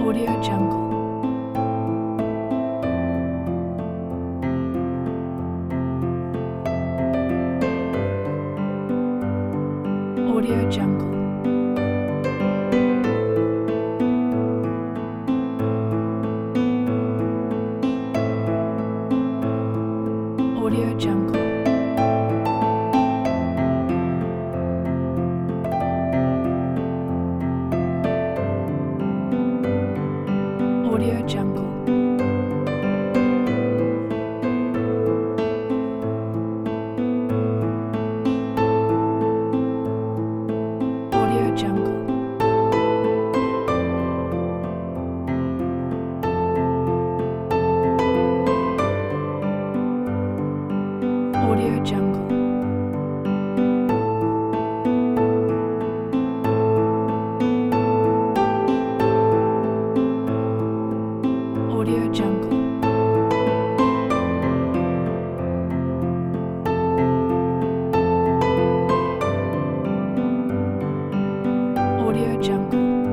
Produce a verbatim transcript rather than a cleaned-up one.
Audio Jungle. Audio Jungle. Audio Jungle. Audio Jungle. Audio Jungle. Audio Jungle. Audio Jungle. Audio Jungle.